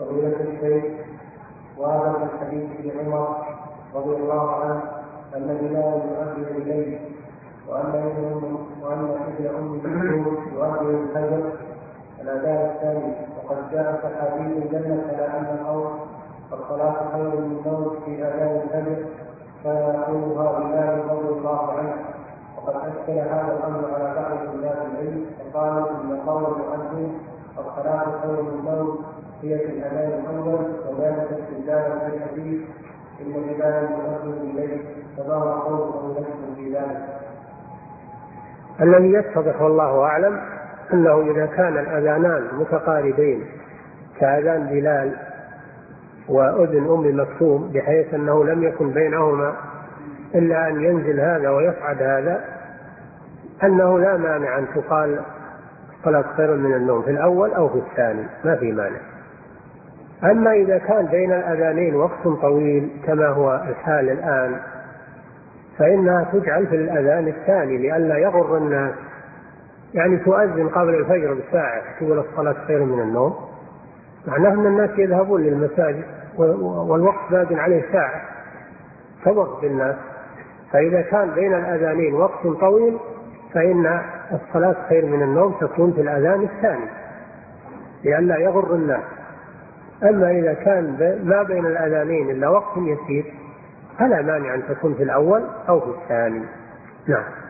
فضيلة الشيخ، وهذا من حديث ابن عمر رضي الله عنه أن بلال يؤذن إليه، وأن ابن أم مكتوم يؤذن الفجر الأذان الثاني. وقد جاء صحابي الجنة على أن الأمر الصلاة خير من النوم في أذان الفجر، فيقولها بلال رضي الله عنه. وقد أشكل هذا الأمر على بعض طلاب العلم، فقالوا إن قول المؤذن الصلاة خير من النوم هي في الأذان الأول، وذلك استدلالا بالحديث إن بلال يؤذن إليه، فما هو قول لكم في ذلك؟ الذي يتضح والله أعلم أنه إذا كان الأذانان متقاربين كأذان بلال وأذن أم مكتوم بحيث أنه لم يكن بينهما إلا أن ينزل هذا ويصعد هذا، أنه لا مانع أن تقال الصلاة خير من النوم في الأول أو في الثاني، ما في مانع. أما إذا كان بين الأذانين وقت طويل كما هو الحال الآن، فإنها تجعل في الأذان الثاني لئلا يغر الناس، يعني تؤذن قبل الفجر بساعة تقول الصلاة خير من النوم، معناه أن الناس يذهبون للمساجد والوقت باق عليه ساعة فوقت بالناس. فإذا كان بين الأذانين وقت طويل فإن الصلاة خير من النوم تكون في الأذان الثاني لئلا يغر الناس. أما إذا كان ما بين الأذانين إلا وقت يسير فلا مانع أن تكون في الأول أو في الثاني. نعم.